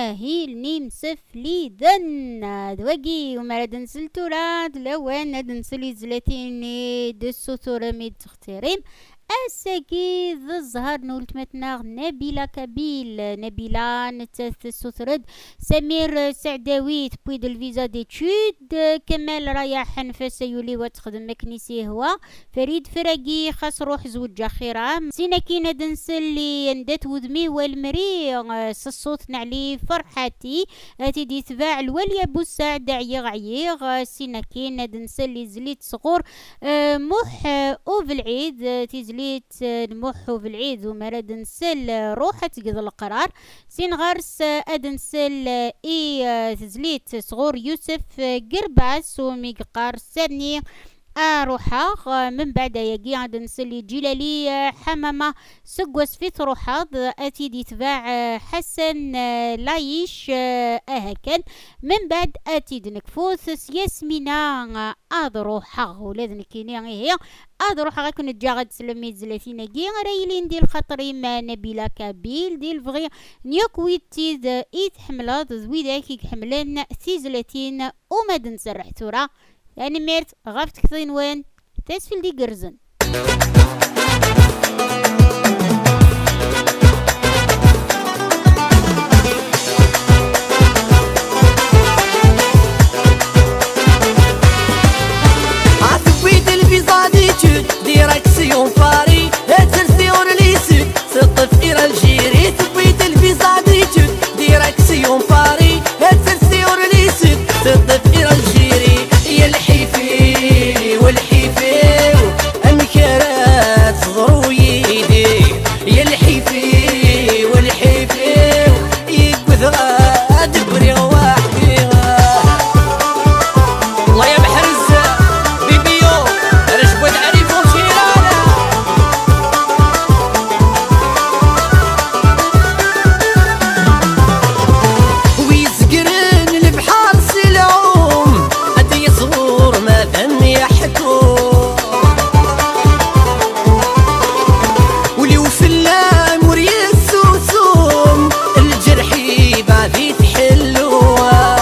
ماهيل نيم سفلي ذن دواقي ومراد نسلتو راد لوان هاد نسلي زلاتيني دسو ثورميد تختريم أساكي ذا الزهر نولت متناغ نبيلة كابيل نبيلة نتاث السثرد سمير سعداوي تبويد الفيزا ديتشود كمال رايح نفس يولي وتخدم مكنيسي هو فريد فراقي خاص روح زوج خيرا سينا كينا دنسل لي ندات وذمي والمري الصوت نعلي فرحتي اتي دي تباع الولي ابو سعد عيغ سينا كينا دنسل لي زليت صغور موح اوف العيد تيزليت نموحو في العيد ومراد نسل روحة تقضي القرار سين غارس ادنسل تزليت صغور يوسف قرباس وميقار سرني روحا من بعد يجي عند نسلي جلالي حمامة سقوس في روحاض اتي دي تباع حسن لايش اهكن من بعد اتي دنكفوث ياسمينة روحا ولازم كيني هي روحا غاكون تجاغد سلمي زلاتينا كي رايلين ديال خاطري ما نبيلة كابيل ديال فغي نيوكويتي ايت حملات زويدا كي حملان تيزلاتين وما دنسرح تورا يعني ميرت غافت كثين وين تسفل دي قرزن عتبيد الفيزا ديتود ديريكسيون باري اترسيون ليسود سطف الى الجيري تبيد الفيزا ديتود ديريكسيون باري اترسيون ليسود سطف الى الجيري يا الحيفي والحيفي انكرات صغرو يدي يا الحيفي والحيفي يقذغا دبري وحدي الله يا محرز بيبيو رجبت عريفو شيرانا ويسقرن البحار سلعوم ادي صغور ما ذن يحكو وليو في اللام وريس وسوم الجرحي بعدي تحلوها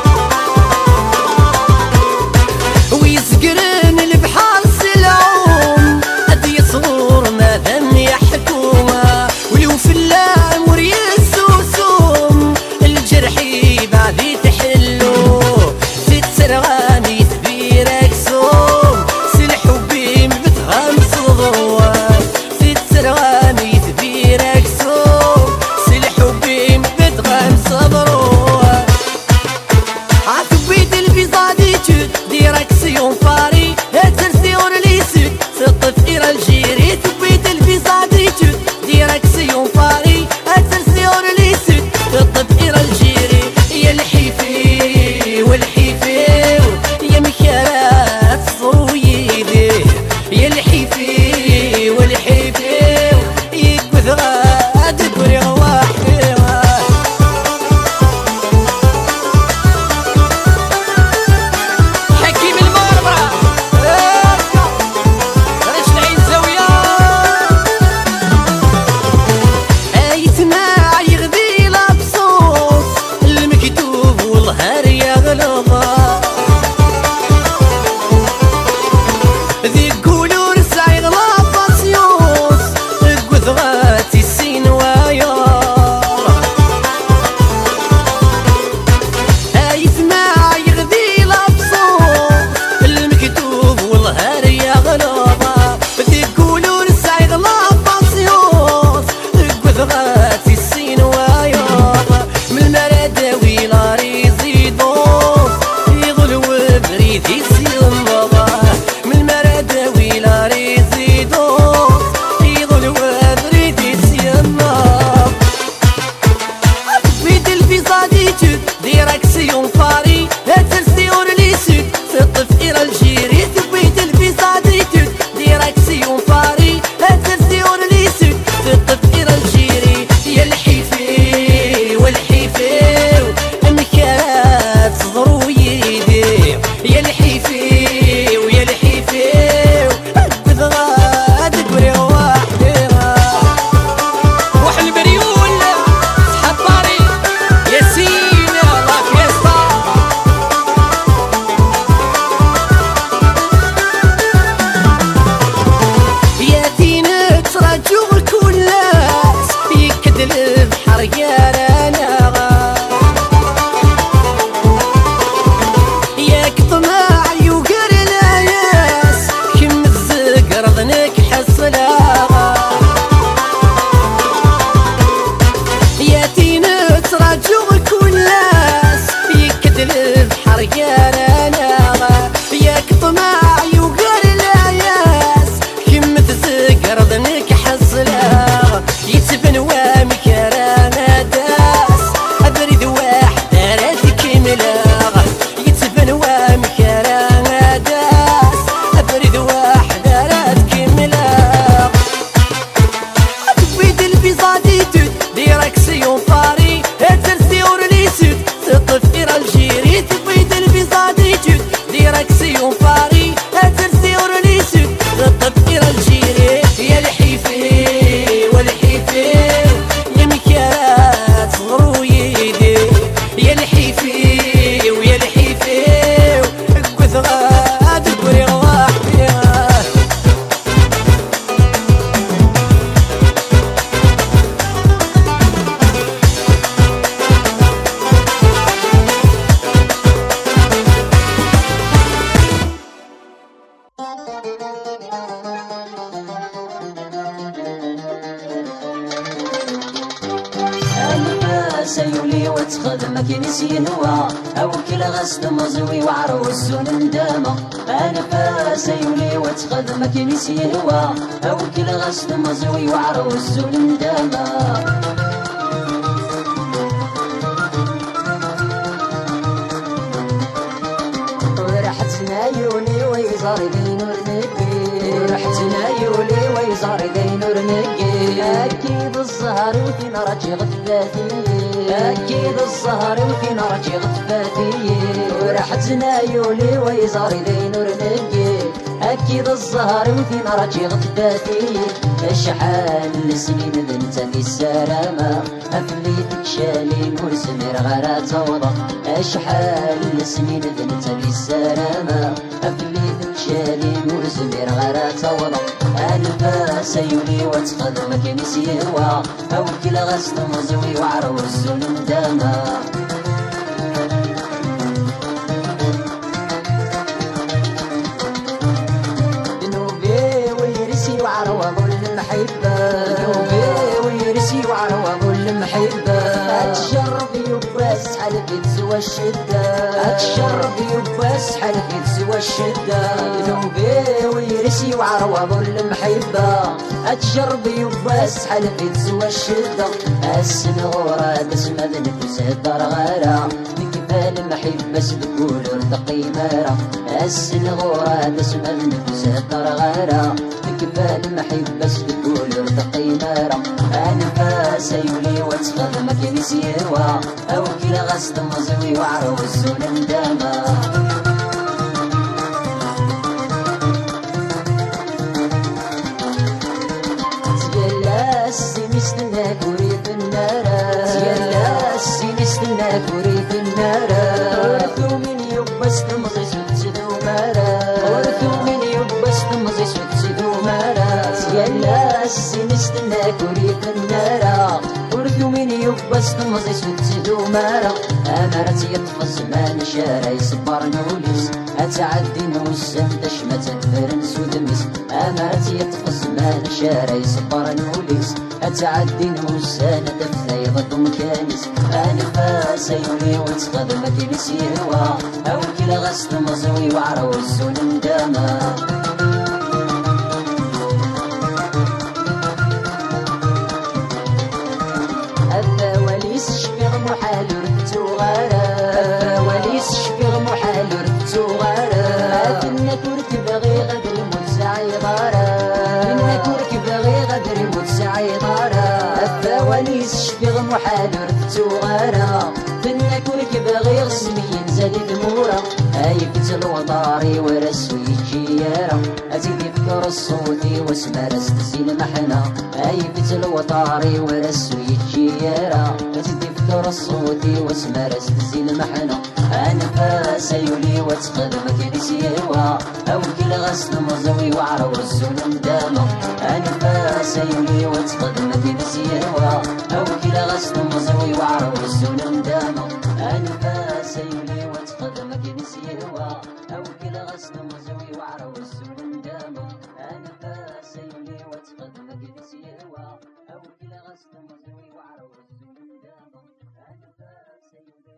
ويسقرن البحار سلعوم ادي صغور ما ذن يحكوها وليو في اللام وريس وسوم الجرحي بعدي تحلو ست سرغاني تبيرك سوم سلحو بيم بتغمس ضروات ست سرغاني تبيرك سوم سلحو بيم بتغمس ضروات عتبيد الفيزا ديتود ديريكسيون باري اترسيون ليسود سطف الى الجيري تبيد الفيزا ديتود ديريكسيون باري اترسيون ليسود سطف الى الجيري يا الحيفي والحيفي يا مكرات صغرو يدي يا الحيفي والحيفي يقذغا دبري وحدي حكيم المرمرة ريش العين زاوية ايتما يغذي لابسوس المكتوب والهار يغلظا ذي قولوا رسعي غلا باسيوس قذغاتي السين ويار ايتما يغذي لابسوس المكتوب والهار يغلظا ذي قولوا رسعي غلا باسيوس قذغاتي السين ويار من المراداوي لا ريزي دوس يظلو بريدي سيمضا من المراداوي لا ريزي دوس يظلو بريدي سيمضا بيد الفيزا ديتود ديريكسيون باري اترسيون ليسود سطف الى الجيري تبيد الفيزا ديتود ديريكسيون باري اترسيون ليسود سطف الى الجيري يا الحيفي والحيفي انكرات صغرو يدي يا الحيفي ويا الحيفي قذغا دبري وحدي وحل مريول سحب باري يا سيولي وتخدم كنيس ينوى أو كل غسد مزوي وعروس وندامة أنفاس يولي وتخدم كنيس ينوى أو كل غسد مزوي وعروس وندامة ورحتنا يولي ويزار دينور نقي ورحتنا يولي ويزار دينور نقي أكيد الزهر وفين راجي غثباتي أكيد الزهر وفين راجي غثباتي ورحتنا يولي ويزار دينور نقي أكيد الزهر وفين راجي غثباتي شحال السنين بنت في السلامة أفليتك شالي مرسمير غير توضى شحال السنين بنت في السلامة أفليتك شالي مرسمير غير توضى أنفاس يولي وتخدم كنيس يهوى أو كل غسل مزوي وعروس وندامة وعروض المحبة ذنوبي ويرسي وعروض المحبة أتشرب يباس حلفي تسوى الشدة أتشرب يباس حلفي تسوى الشدة ذنوبي ويرسي وعروض المحبة أتشرب يباس حلفي تسوى الشدة السنغورة بسمة نفس الدار غارة كفال المحبة سبقول ارتقي مارة السنغورة بسمة نفس الدار غارة كفال المحبة سبقول ارتقي مارة أنفاس يولي وتخدم كنيس يهوى أو كل غسد مزوي وعروس وندامة سيلا السين استناك وريد النارة سيلا السين استناك وريد النارة ورثو من يبس تمضي سدسدو مارا ورثو من يبس تمضي سدسدو مارا سيلا السين استناك وريد النارة ورثو من يبس تمضي سدسدو مارا أمرت يطفز ما نشارة يصبر نوليس أتعدي نوسم تشمت فرنس ودمس أمرت يطفز ما نشارة يصبر نوليس أتعدي نوسان دفثي ضد مكانس أنفاس يولي وتخدم كنيس يهوى أو كل غسل مزوي وعروس وندامة الثواليس شفيغ محال ردتو غارة الثواليس شفيغ محال ردتو غارة أثنى ترك بغي غدر يموت سعي غارة أثنى ترك بغي غدر يموت سعي غارة الثواليس شفيغ محال ردتو غارة أثنى ترك بغي غسمي ينزل ثمورة أيفت الوطاري ورسوي الجيارة أزيد فكر الصوتي واسمع رستسي المحنة أيفت الوطاري ورسوي الجيارة أزيد فكر الصوتي واسمع رستسي المحنة أنفاس يولي وتخدم كنيس يهوى أو كل غسل مزوي وعروس وندامة أنفاس يولي وتخدم كنيس يهوى أو كل غسل مزوي وعروس وندامة أنفاس يولي وتخدم كنيس يهوى أو كل غسل مزوي وعروس وندامة أنفاس يولي وتخدم كنيس يهوى أو كل غسل مزوي وعروس وندامة أنفاس يولي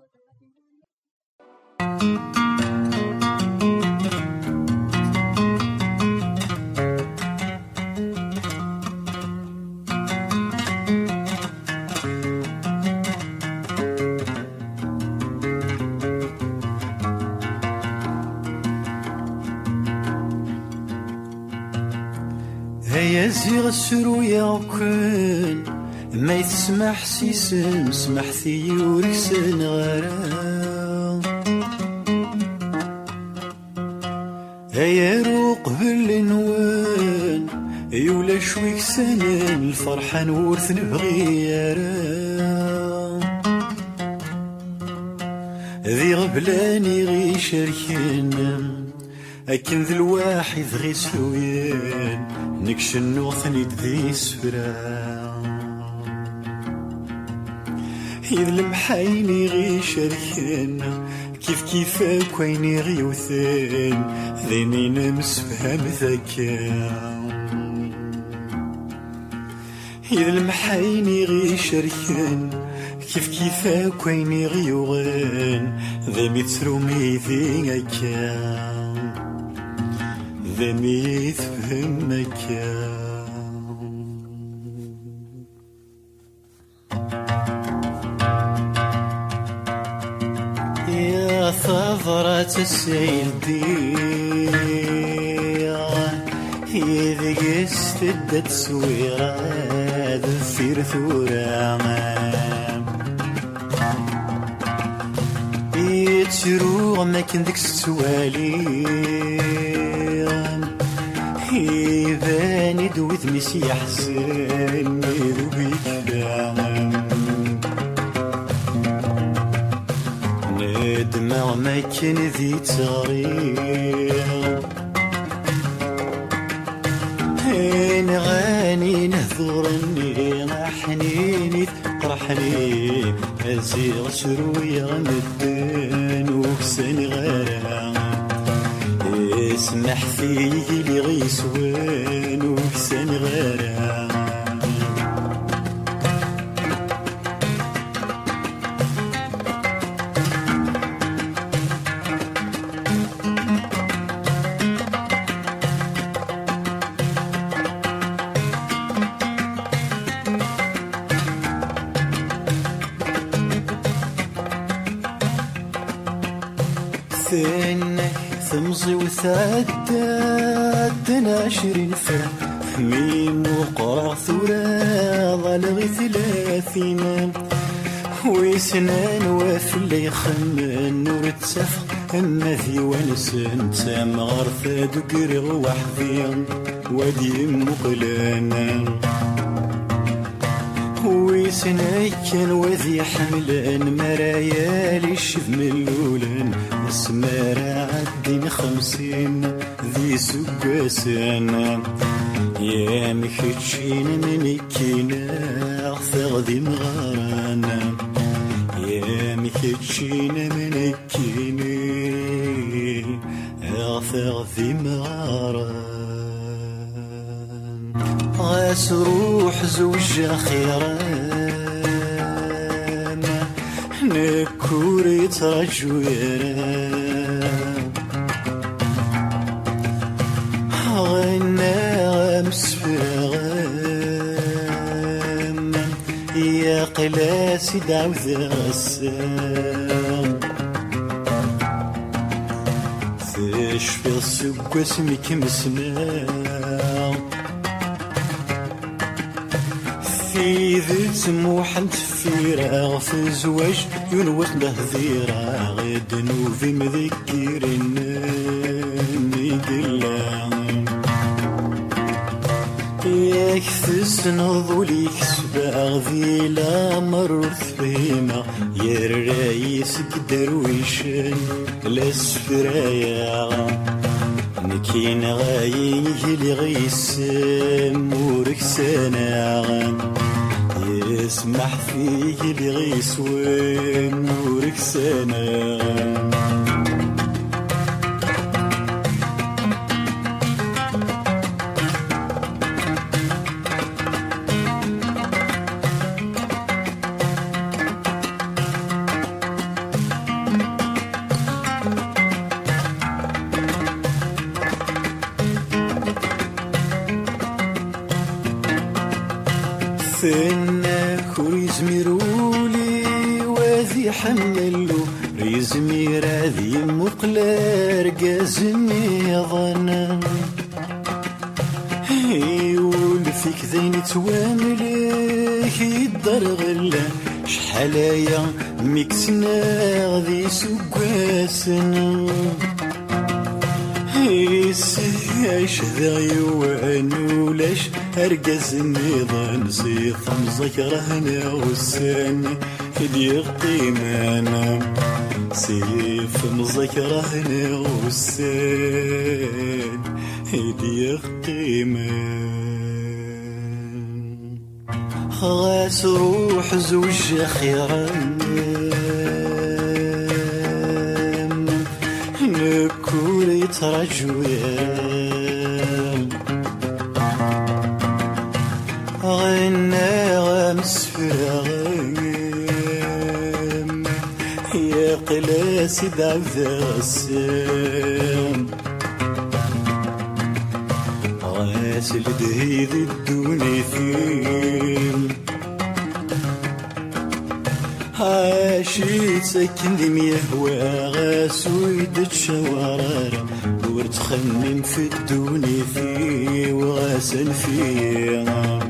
هيا زيغ السرو ياكن ما يتسمح سيسن سمح ثيورك سن غرام هيا روق بالنوان يولا شويك سنن الفرحة نورث نبغي يارام ذي غبلاني غي شركنا أكن ذي الواحد غي سويان نكشن نوثني ذي سفران إذ المحايني غي شركنا كيف كويني غي وثان ذيني نمس فهم ذكان إذ المحايني غي شركنا كيف كويني غيوغن ذا مترومي ذي أكام ذا ميتفهم أكام يا ثغرة السيل إذا استدت سويرة ذفير ثورة يتشرو ما كندك السوالي يباني دوث ميسي يحسن ذوبي ندمع ما كان ذي تغير نغاني نهضرني حنيني فرحني أزيغ شروية مدن وكساني غيرها اسمح فيه لي غيسوان وكساني غيرها ثمزي وثادنا 20 فرح ميم وقرع ثورة ظلغي 30 ويسنان وفلي يخمن نور تسافق أما ذي ونسن تام غرفة دقرغ وحدي ودي مقلانا ويسناكن وذي حملان مرايا للشذ ملولان اسمارا عدين 50 ذي سقاسانا يا مكتشين من كينا أغثغ ذي مغارانا يا مكتشين من كينا أغثغ ذي مغارانا غاس روح زوج خيران نكوري ترجو يران غنى غمس فغان يا قلاسي دعوذ غسان تشفي السوق اسمك مسمار في ذي سموح نتفيرا في زواج ينوث له ذيرا غيد نوفي مذكرين نقلا يكثس نضولي كسبا ذي لا مرث فيما يا الرئيس كدرويشن لاسفرايا نكين غايه اللي غيسم وركسانا يسمح فيه اللي غيسوين وركسانا ثناك ويزميرولي وذي حملو ريزمير ذي مقلار قازمي ظنا يقول فيك ذين تواملك يدر غلا شحالايا ميكسنا ذي سقاسنا يسيش ذا يوان ولاش أرقز النظام سيطم ذكرهنا والسن اللي قيمانا سيف مذكرهنا والسن اللي قيمان غاس روح زوج خيران نكوري ترجو غنى غمس فراغي قلاس دعوذا السام غاسل دهيد الدوني فيم عاشيت ساكن يهوى غاسو يدد شوارارا ورتخمم في الدوني فيه وغاسل فيه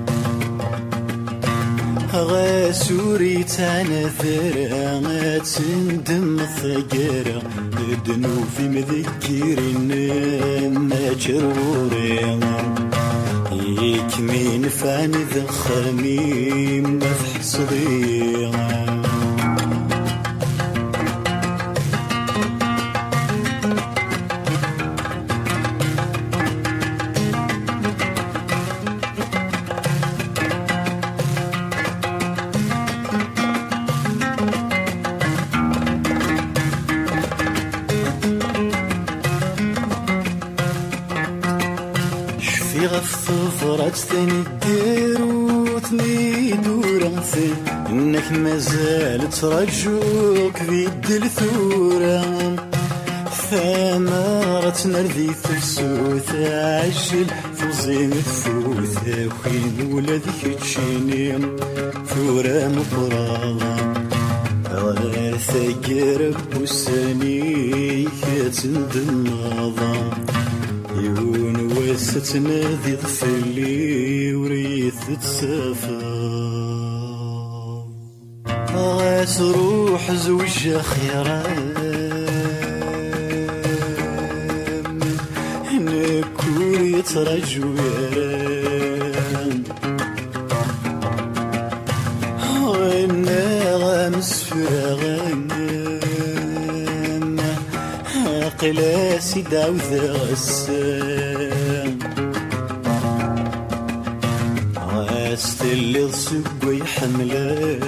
غاسوري تانا ثرا تندم الثقارة بدنو في مذكرين ما جروري يكمين فاني ذخامي ما في حصري في غف فرات ثاني ديروتني دورانثي انك مازال ترجوك في الدلثورة ثمرة نردي ثسوث عجل ثوزين تفوث وخين ولادك تشيني ثورة مبراغة غير ثقر بوساني كتندم نظام يون وست نادي ضفلي وريث تسافر غاس روح زوج خيرام نكون يترجو يرام وانا غامس فراغام قلاسي دعوذا السام عاستلي صبي حملان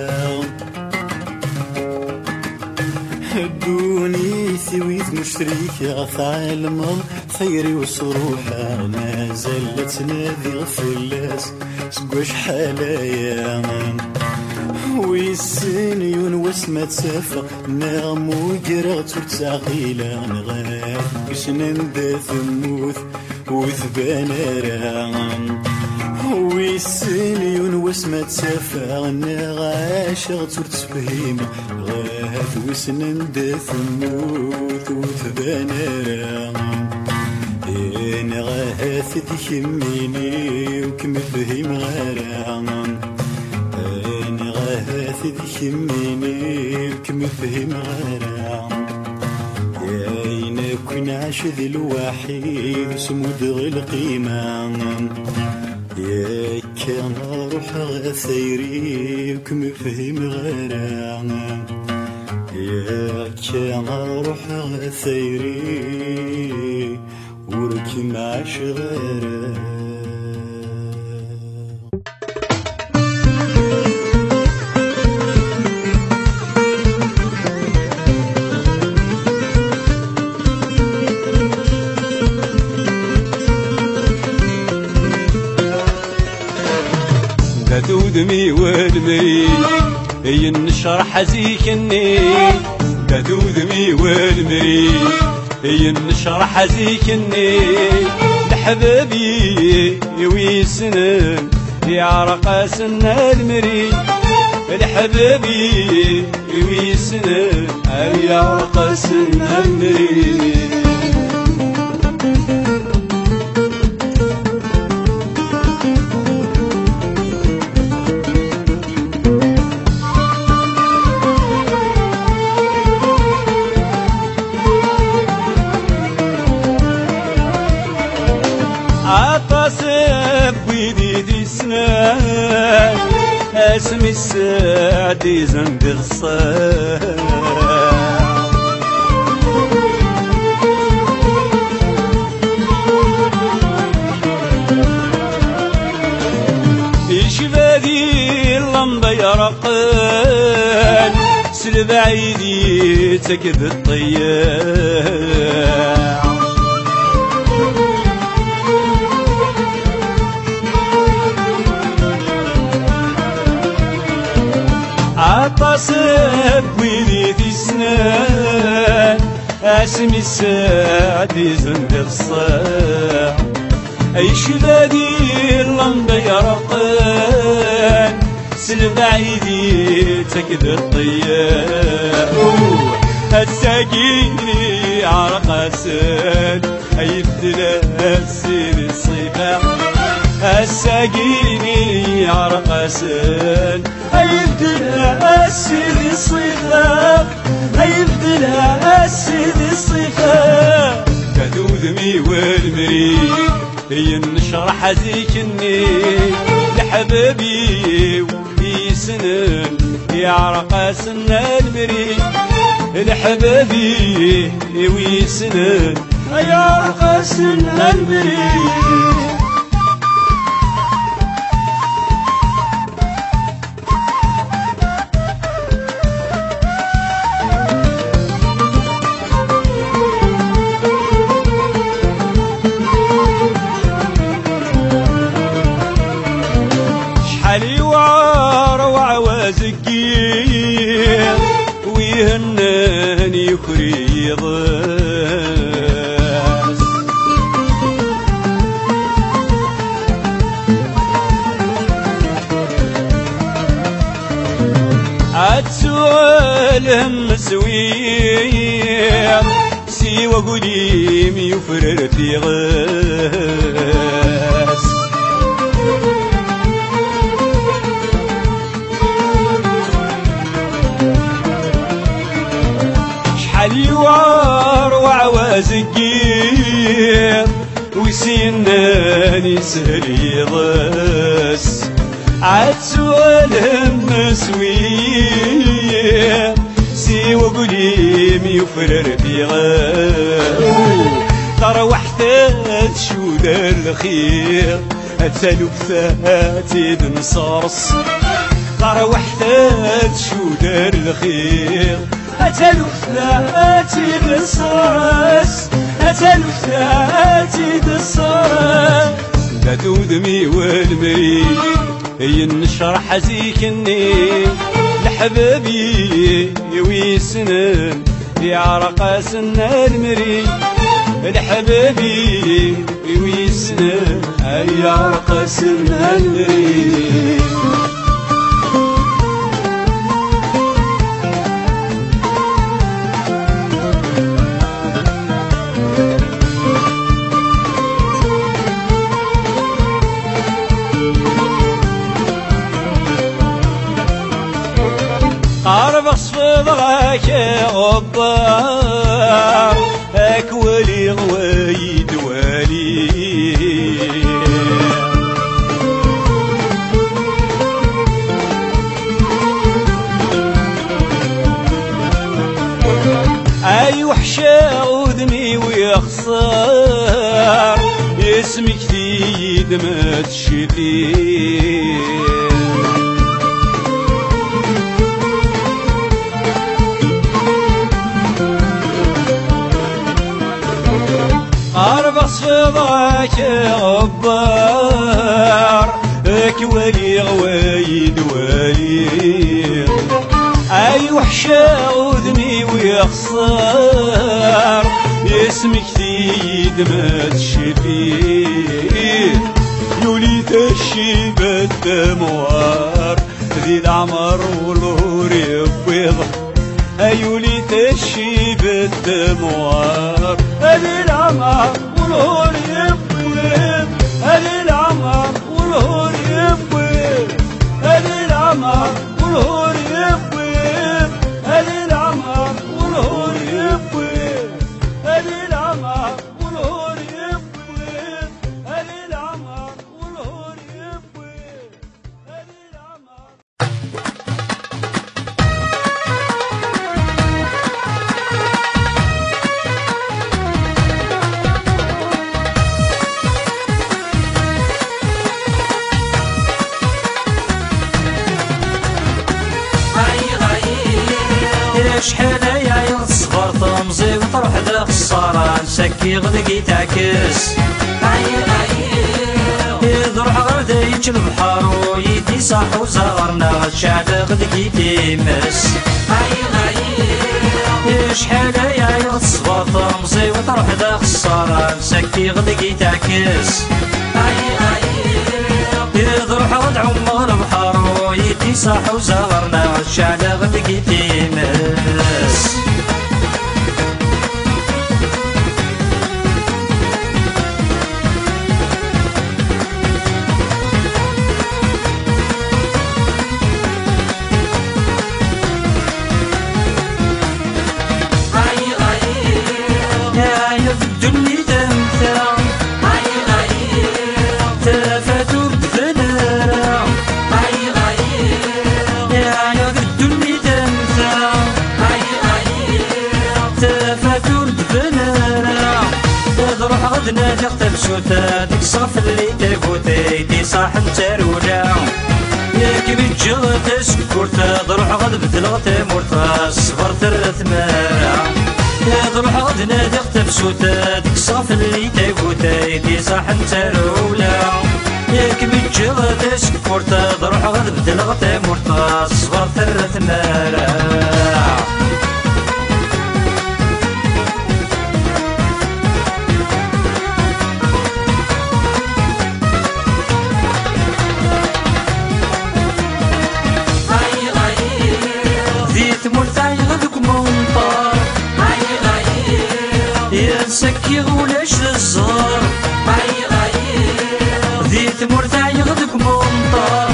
دوني ثويت مشتريك عالم خيري وصروحها ما زالت نادي غفلاس سقوش حلايا ويسنيون واسمة سافة نغم وقرات وتعقيلة نغاث وشنن دا ثموث وثبان رام ويسنيون واسمة سافة نغاشغت وتفهيم غاث وشنن دا ثموث وثبان رام نغاث تخميني وكم فهيم غرام تذكميني كم فهم غرام ياين كن عاشد الوحيد سمود القيمة يا كان روح غثيري كم فهم غرام يا كان روح غثيري وركم عاش غرام دودمي والمري ينشرح زيكني دودمي والمري ينشرح زيكني لحبابي ويسنن يعرق سن المري لحبابي ويسنن يعرق سن المري عطاسب ويدي سنان اسمي السعدي زند غصان يشبادي اللمبة يرقان سلبعيدي تكب الطيار عطاس عطاسب ويدي تسنان اسمي السعد يزن الصاع ايش لادي اللمبة يرقان سلبعيدي تكد الطيار الساقيني عرقاسن يبدل السير الصفاع الساقيني عرقاسن يبدل السير الصفاع يبدل السير الصفاع كذوذمي والمريد ينشرح زيكني لحبابي ويسنن يعرقاسن المريد لحبابي ويسنن يعرقاسن المريد شحالي وعروع وزقير ويهنن يخريض عتسولهم سوير سيوى قديم يفرر في غاس شحال يواروع وزقير ويسيناني سهل يضس عتسولهم مسوير سيوى قديم يفرر في غاس تروحت تشود الخير تلفاتي بنصرص تروحت تشود الخير أتلفاتي بالصرص أتلفاتي بالصرص لا تودمي والمريد ينشرح زيكني لحبابي ويسنن يعرقاسن المريد لحبابي ويسنن يعرقاسن المريد قارب اصفضغاك غبار اكولي غويد والي اي وحشة وذني ويخسر اسمك في دمات الشتير قارب اصفضاك غبار اكولي غويد والي اي وحشة وذني ويخسر اسمك في دمات الشفير يوليت الشيبة الدموار ذي العمر والهور يبيض يوليت الشيبة الدموار ذي العمر والهور يبيض ذي العمر والهور يبيض ذي العمر والهور يبيض ذي العمر والهور يبيض ذي العمر والهور يبيض ذي العمر والهور يبيض ذي العمر. شحال يا صغار تمزي وتروح ذا خسارة نسكي غدقي تعكس يضرح غرديج البحر ويدي صاح وزغرنا غشعل غدقي تيمس شحال يا يصبر طمزي وتروح دا خسارة مسكي غدقي تعكس يضرح غد عمر البحر ويدي صاح وزغرنا غشعل غدقي تيمس غدنا تختم سوتا ديك الصف اللي تاكوتي دي صاح نتارولا ياك بتجغد سكورتا ضروح غد بدلغت مورتا صبر ثمارا ضروح غدنا تختم سوتا ديك الصف اللي تاكوتي دي صاح نتارولا ياك بتجغد سكورتا ضروح غد بدلغت مورتا صبر ثمارا سكي غولاش الزهر ذي ثمور يغدك منطر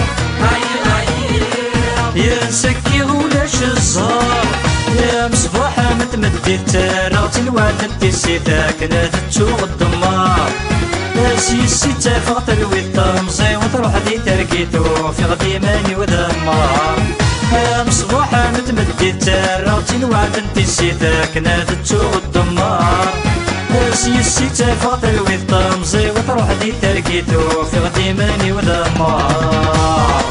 يا سكي غولاش الزهر يا مصباح متمدي تراغت الواد انتي سيتاك نادتو الدمار سيسي تافغت الويطة مزي وتروح دي تركيتو في غدي ماني ودمار مصباح متمدي تراغت الواد انتي سيتاك نادتو الدمار سيسي تافغت الويطة مزي وتروح دي تركيتو في غدي ماني ودمار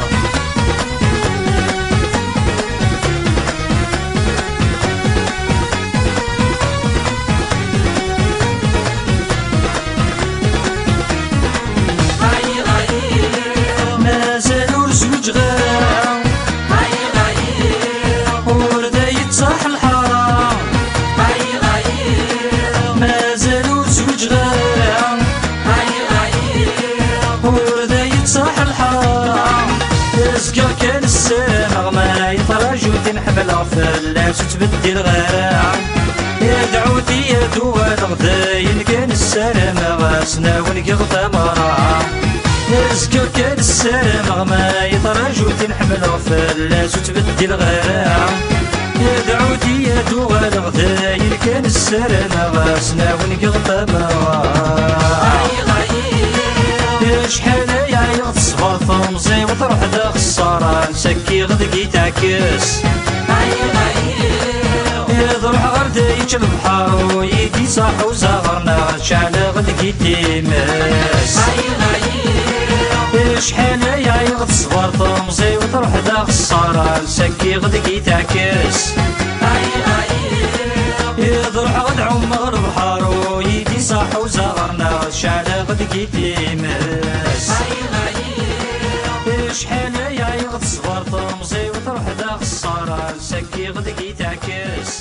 نحمل فلاس وتبدي الغرام يا دعوتي يا دوال غداين كان السلام غاسنا ونقي غتمرام يزكر كان السلام غما يطرج وتنحمل فلاس وتبدي الغرام يا دعوتي يا دوال غداين كان السلام غاسنا ونقي غتمرام يا شحال يا يغتصبر ثمزي وتروح دا خسارة نسكي غدقي تعكس يضرح غرديج البحر ويدي صاح وزغرنا شعل غدقي تيمس شحال يا يغتصبر ثمزي وتروح دا خسارة نسكي غدقي تعكس يضرح غد عمر البحر ويدي صاح وزغرنا شعل غدقي تيمس شحال يا يغتصبر ثمزي وتروح دا خسارة نسكي غدقي تعكس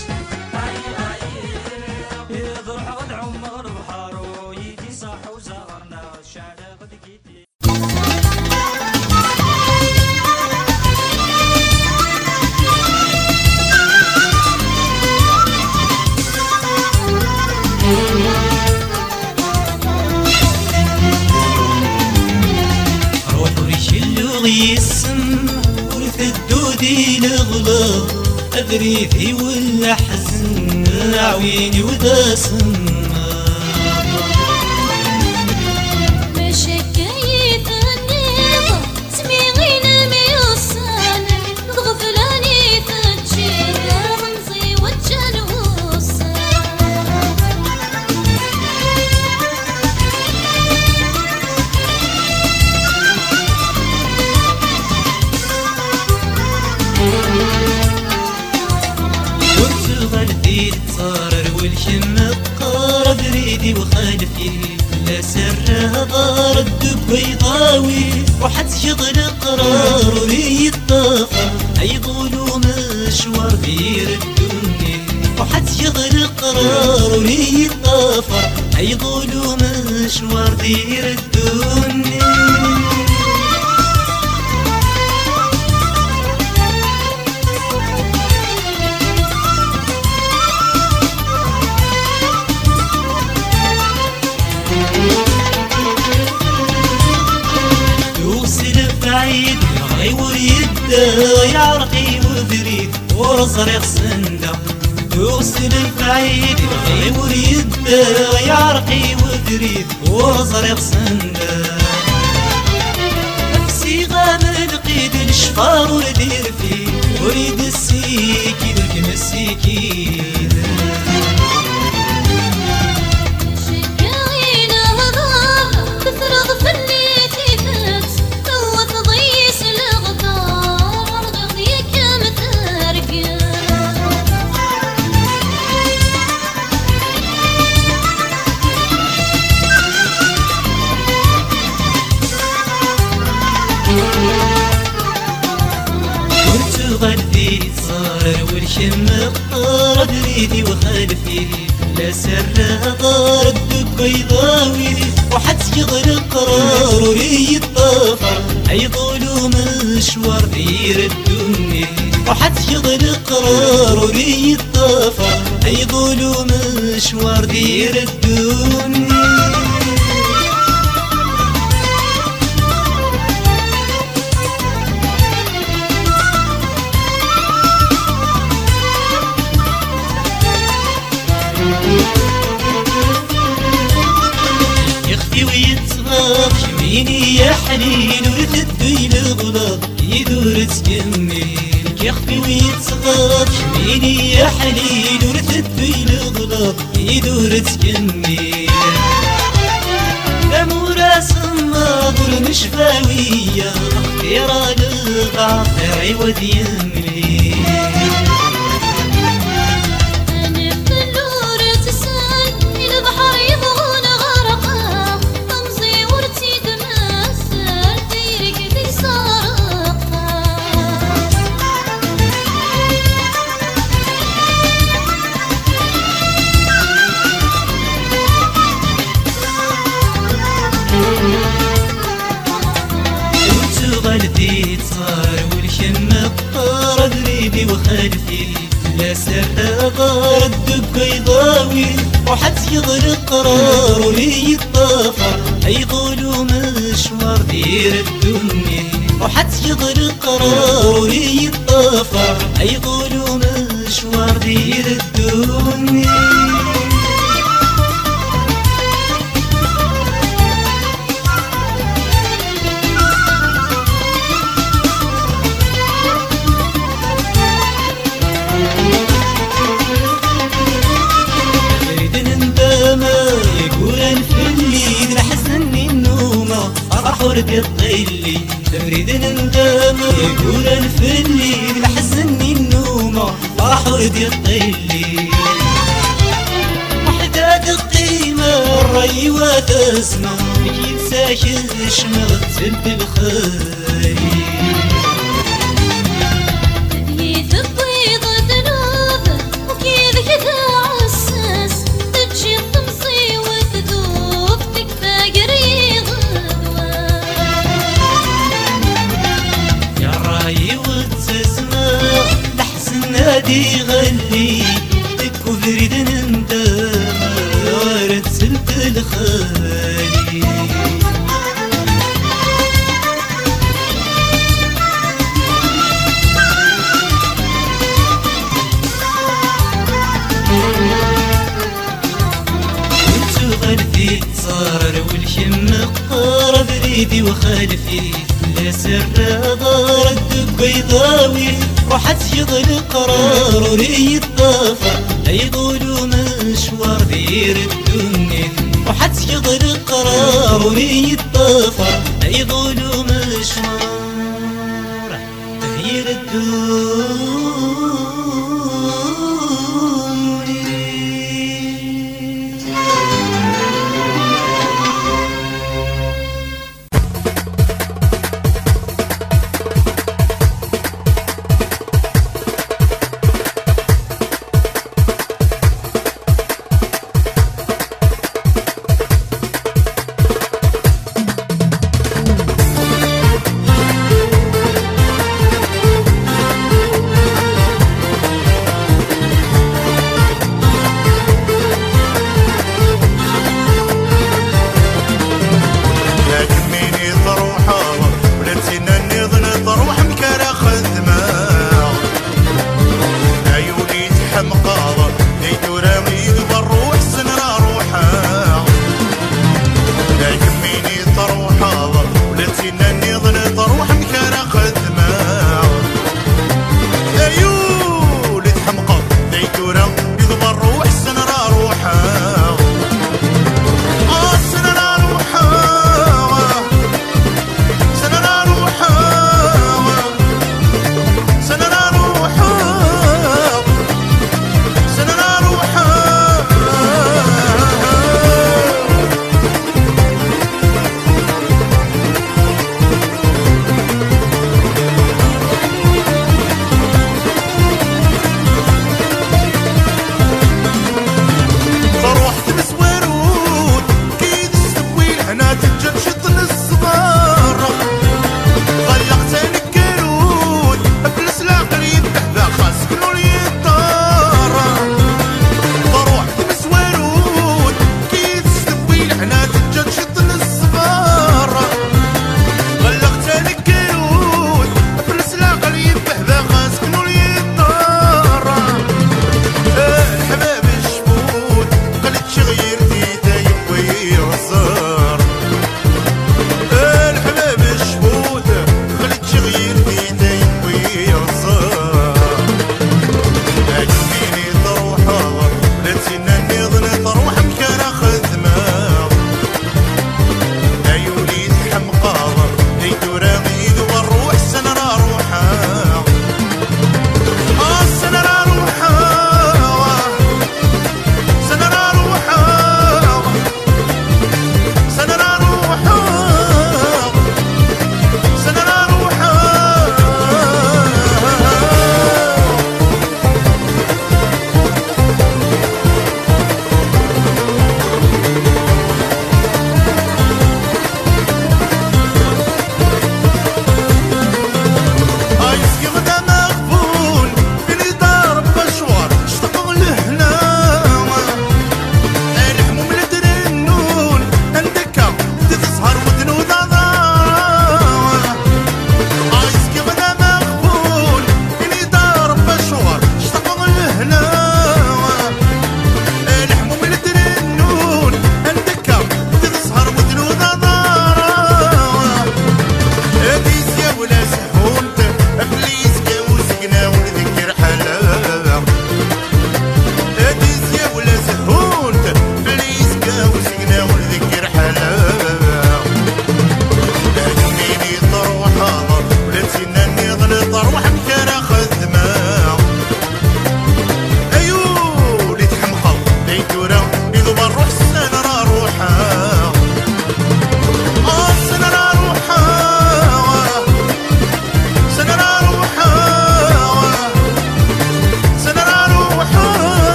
يضرح غد عمر البحر ويدي صاح وزغرنا شعل غدقي يسم ورث الدودي الغلط أدري في ولا حزن عويني ودسم مشكاية النظام سميغين ميوصان غفلاني تجي رمزي وجه وصان غلدي تصارر والشم قرب ريدي وخالفي لا سر دار الدب بيضاوي وحد شغل قرار وريد طافر يقولوا مشوار دير الدنيا وحد شغل قرار وريد طافر يقولوا مشوار دير الدنيا بعيد غيور يده يعرقي وذريد ورزرق سنده يوصل بعيد غيور يده يعرقي وذريد ورزرق سنده نفسي غامر القيد الشفار وردير فيه وريد السيكيد الكم السيكيد غلدي صار والشم قرب ريدي وخلفي لا سر دار الدب بيضاوي وحد شغل قرار وريد طافر يقولوا مشوار دير الدنيا وحد شغل قرار وريد طافر يقولوا مشوار دير الدنيا يختي ويتصغر شميني يا حنين وتدي الغلاط يدور تجملك يختي ويتصغر شميني يا حنين وتدي الغلاط يدور تجملك امورا صماغ مشفاوية اختيار الغافر عوض يملي غلدي صار والشم قرب ريدي وخلفي لا سر دار الدب بيضاوي وحد شغل قرار وريد طافر يقولوا مشوار دير الدنيا وحد شغل قرار وريد طافر يقولوا مشوار دير الدنيا حرد الطلي تريد نندم يقول الفلي لحزني النومة حرد الطلي وحداد القيمة الري وتسمع ينسى شمغ تسد الخير تبيت البيض ذنوب وكيف كذا عساس تجي تمصي وتذوب تكفى قريب نادي غلي تكو فريد نندم وارد سلت الخالي وانتو غلدي صار والشم قرب ريدي وخالفي لا سر دار الدب بيضاوي وحد شغل قرار وريد طافر يقولوا مشوار دير الدنيا وحد شغل قرار وريد طافر يقولوا مشوار دير الدنيا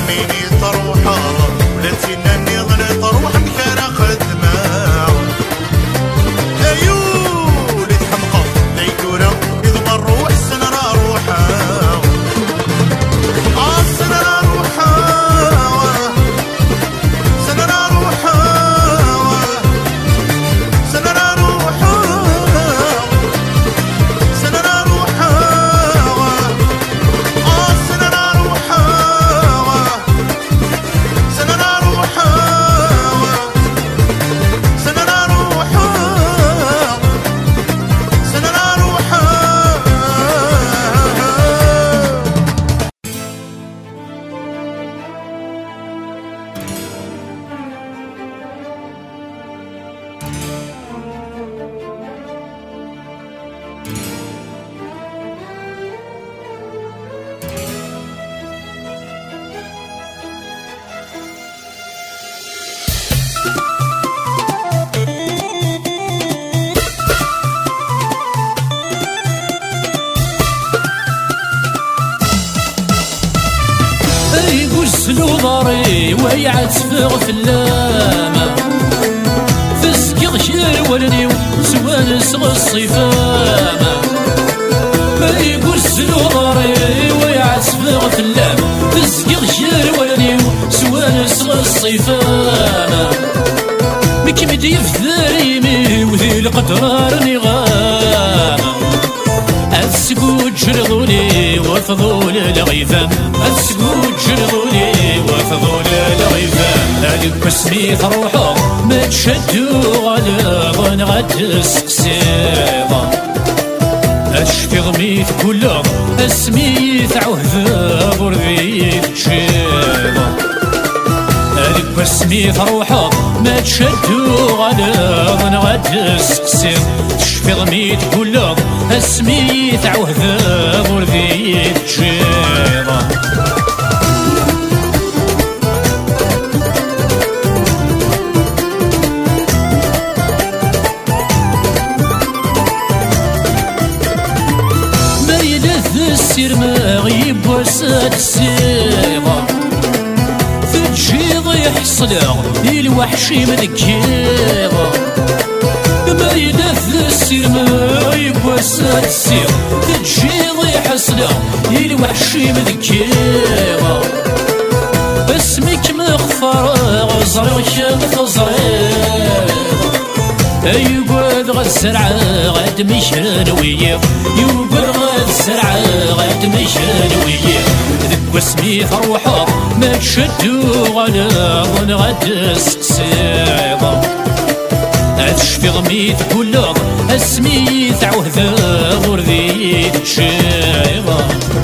ميني تروحا ولا تسيناني غنى تروح مكارا خدمة ايو لي تحمقا دايكورا يضمر روح سنرا روحا سنرا روحا سنرا روحا سنرا روحا سنرا روحا سنرا روحا سنرا روحا سنرا روحا سنرا روحا يقسلو ضاري ويعتفغ في اللامة فسقي غشير ولني سوان سغ الصفامة يقسلو ضاري ويعتفغ في اللامة فسقي غشير ولني سوان سغ الصفامة مكمدي في ذريمي وذي القدرار نغامة السكوت جرغوني وفضول الغيثان السكوت جرغوني وفضول الغيثان هذيك بسميت روحه ما تشدو غلغن غد سقسيضة اشفي غميت كله اسميت عهذا برذيت شيضة هذيك بسميت روحه ما تشدو غلغن غد سقسيضة شفي غميت كله اسميت عهذا برذيت شيضة ما يلث السير ما غيب وساد السيضة في الجيض يحصلها الوحشي مذكيضة ما يلث السير ما غيب وساد السير في الجيض يحصلها الوحشي مذكيضة اسمك مغفر غزر شمت زريض يقعد غد سرعة غد مشان ويا يقعد غد سرعة غد مشان ويا ذك واسمي روحه ما تشدو غلا غد سقسيضة اشفي غميت كله اسمي تعوهذا غرذيت شيضة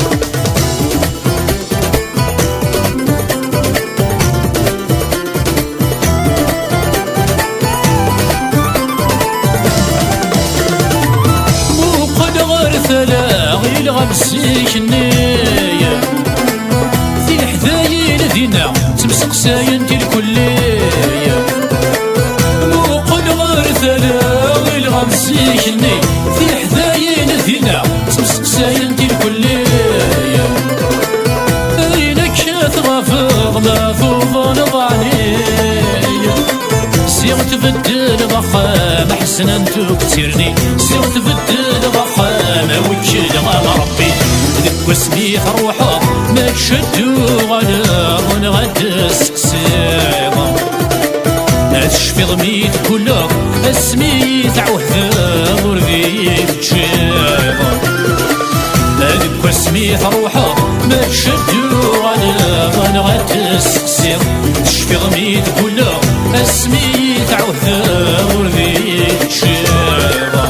غيل غمسيك النية في الحذاين ذينا تمسقساين تي الكلية موقن غير ثلا غيل غمسيك النية في الحذاين ذينا تمسقساين تي الكلية أينك تغفض ما فوض نضعنية سيغ تبدل ضخام احسن انتو كتيرني سيغ تبدل ضخام وجد غام ربي ذك واسمي روحه ما تشدو غلا غد سقسيضة اشفي ضميت كله اسمي تعوهذا غرذيت شيضة ذك واسمي روحه ما تشدو غلا غد سقسيضة اشفي ضميت كله اسمي تعوهذا غرذيت شيضة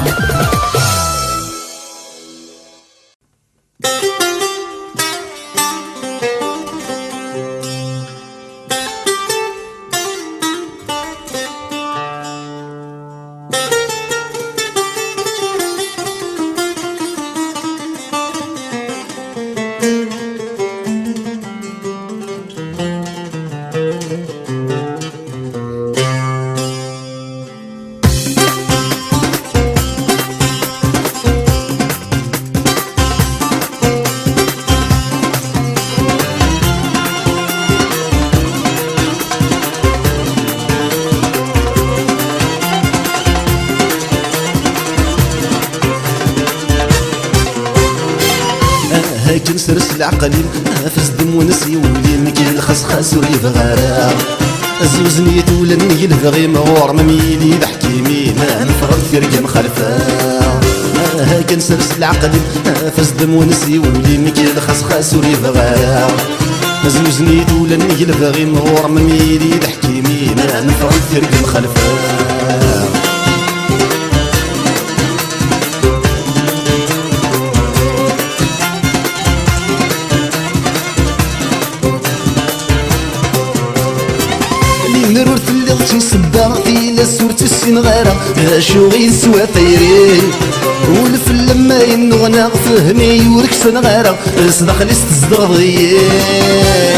كنسرس العقلين فز دم ونسي ولين كي الخسخس ولي غارا زوزنيت ولا نيل بغي مغور مميلي بحكيمين نفرد ثرقم خلفا كنسرس العقلين فز دم ونسي ولين كي الخسخس ولي غارا زوزنيت ولا نيل بغي مغور مميلي بحكيمين نفرد ثرقم خلفا مرور في الليل تنصبا إلا سورة السنغارة شو غيسوا طيرين والفل لما ينغنى فهمي ورك سنغارة صدق لي ستزدغضيين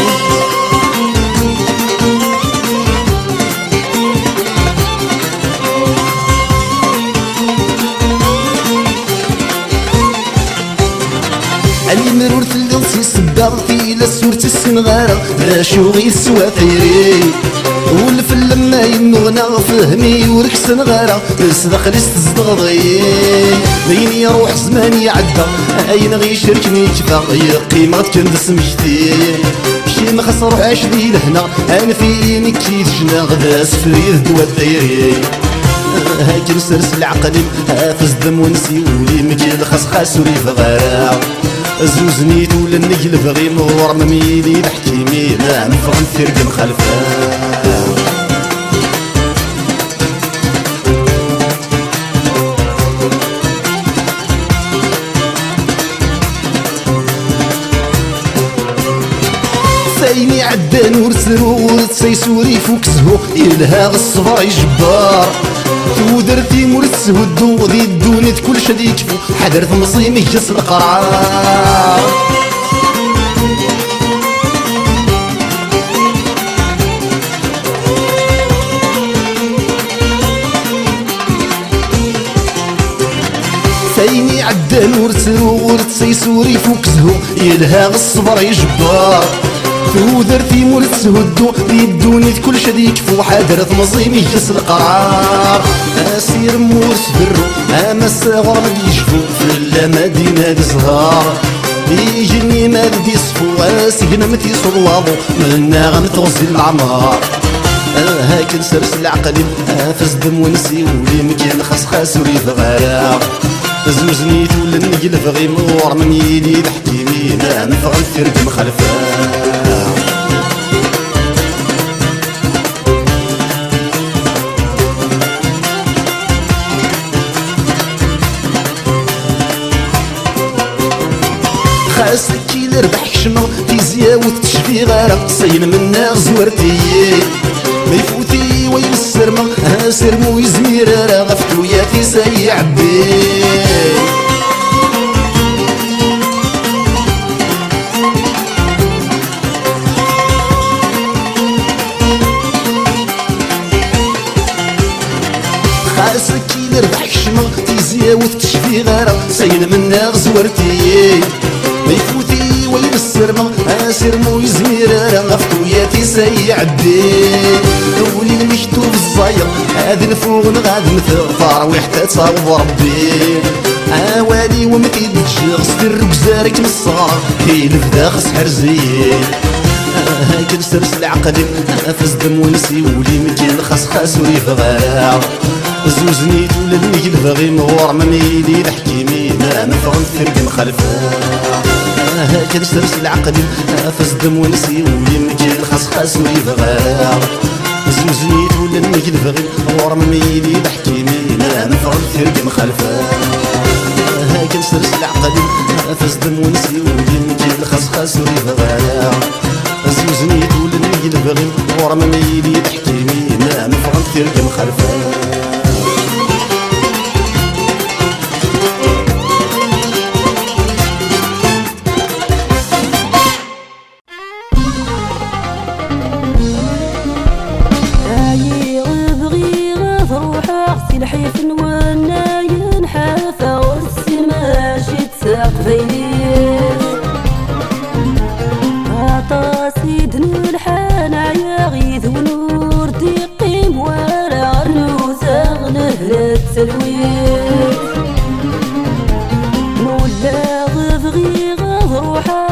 علي مرور في الليل تنصبا إلا سورة السنغارة شو غيسوا طيرين والفل لما ينغنى فهمي ورك سنغارة صدق لي ستزدغضيين بيني روح زماني عدى اين غيشركني كفا قيمة كندس مجدين شي ما خاص روح عاش لي لهنا انا فيني كي تجنا غدا سفريد دوا الدايرين هاكي نسرس العقل فز دم ونسي ولي مكيل خسخاس وريف غارة زوزنيت ولا النجل بغي مور مميلي بحكيمي ما نفهم ثرق مخالفة فايني عدى نور سرور تسيسوري فوق زهو يلها الصبر يجبار تودرتي مرس هدو ذي الدونيت كل شي يكفو حضرت مصيمي جس القرار فايني عدى نور سرور تسيسوري فوق زهو يلها الصبر يجبار تودرتي مرس هدو يدوني كل شي يكفو حضرت مصيمي جس القرار اسير مورس برو اما الصغر ما يجفو في المدينة الزهار يجني ما بدي صفو اسقنا متي صلوابو منا غنتغزي العمار هاك نسرس العقل فز دم ونسي ولي مكان خسخاس وريف غارة زوزنيت ولا النجل بغي مور من يدي بحكيمي ما نفهم ثرق مخالفة خاصك كي نربح كشمة تيزيا وتشفي غارة صين منا زورتي ما يفوتي وين السرمة سرمو يزمير راه غفتو يا تيساي عبي خاصك كي نربح كشمة تيزيا وتشفي غارة صين منا زورتي ما يفوتي وين السرمة سرمو يزمير راه غفتو يا تيساي عبي ولي المكتوب الزاير هذا الفوق غاد مثغفر وحتى تصاوب ربي عوالي ومتي تجي غسل الركزارك من الصغار كي لفدا خص حرزيين هاك نسرس العقل فز دم ونسي ولي مكان خسخاس وريف غارة زوزنيت ولا النجل بغي مغور مميلي بحكيمي ما نفهم ثرق مخالفة هاك نسرس العقل فز دم ونسي ولي مكان خسخاس وريف غارة زوزنيت ولا النجل بغي مغور مميلي بحكيمي ما نفهم ثرق مخالفة هاك نسرس العقل فز دم ونسي ولي مكان خسخاس وريف غارة زوزنيت ولا النجل بغي مغور مميلي بحكيمي ما نفهم ثرق مخالفة الحيف وانا ينحافى والسما شي تساقفينيش عطاسي دن الحانا يا غيث ونور تيقيم ولا عروسة غنهر التلويش مولا غفغي غف روحا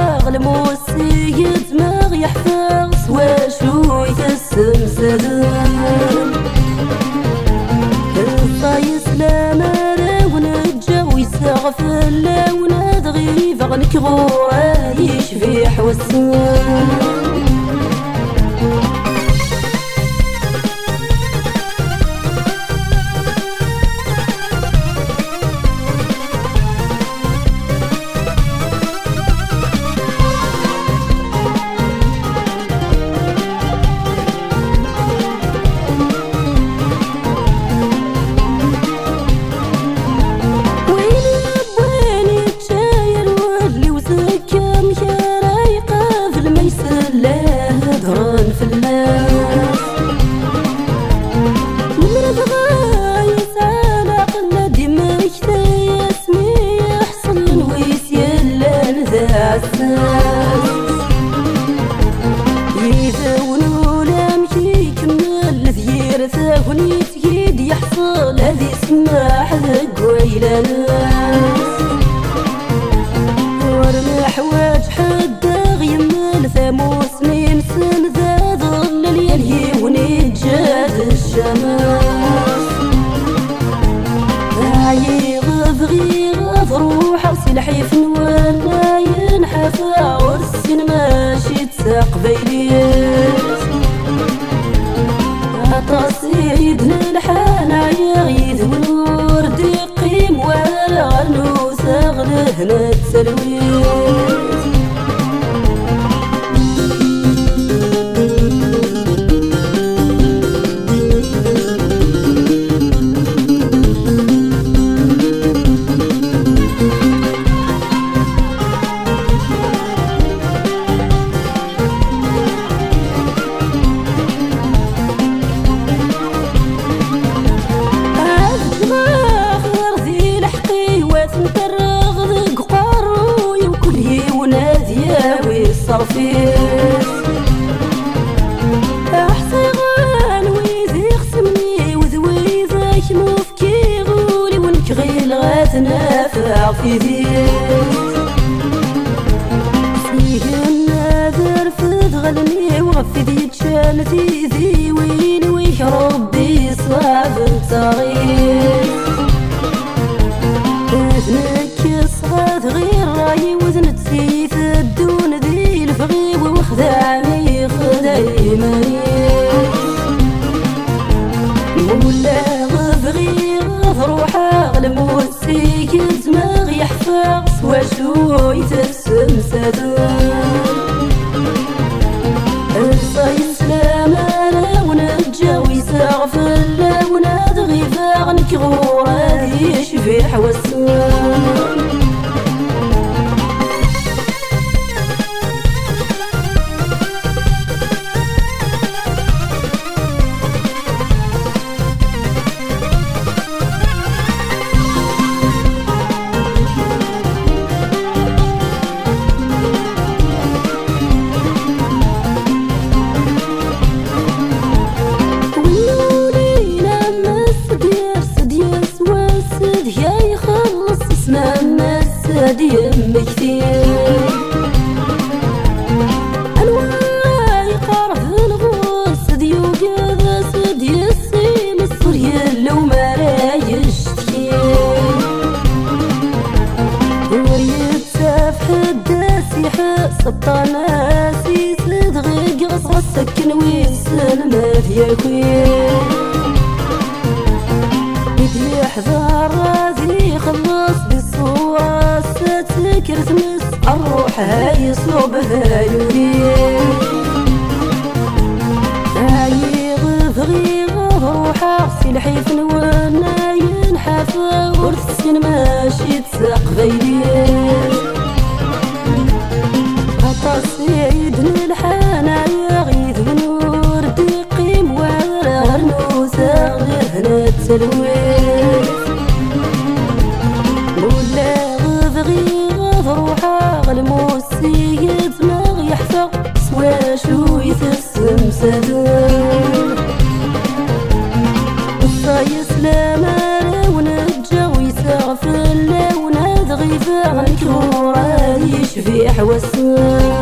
حوسان يذونوا لامشي كمل ذير ثاغني تجيد يحصل هذي سماح ذق ويلا ناس ورنا حواج حد غيمل ثامو سنين سن ذا ظل اليلي ونجاد الشماس يغف غيغف روح سلحيف ولا ينحفى ورسن ماشي تساق بيليس عطا سيدنا الحانا يغيث ونور دقيم ولا غنو ساغله نتسلويس صرفيس احصي غانوي زي خصمني وذويزا شموفكي غولي ونكغيل غاتنافع في ذيس فيه النذر فذغلني وغفي ذي تشال ذي ويلي ويش ربي صعب صغير اذنك صغاد غير راي وزن تسيف الدون ذي الفغيب وخدعني خدعي مريض ولا غفغي غفروحا غلموسي كزماغ يحفظ وشو يتسم سدون الصيف سلامانا ونجا ويساغفل ونادغي فاغنك غورا يشفي حوسان يمك كثير أنواعي قرف الغوص ديو قذا سدي السيل الصريا لو ما رايش تكير وريد سافح الداسي حاسب ناسي صدغي قصة سكن ويسن ما فيا كوير يدي يحذر راضي خلص بالصورة سكرت مس الروح هاي صوبها يريد هاي غفغي غفروحا سلحيف نوانا ينحفى ورث ماشي تساق غيريد عطا سيدنا الحانا يغيث بنور دقيم ولا غرنو ساغله نتسلويس ولا غفغي غفروحا غلموسي يدماغ يحفظ سوا شو يتسم سدون الصايس لامانا ونجا ويساغفل ونادغي فاغنك غورا يشفي حوسان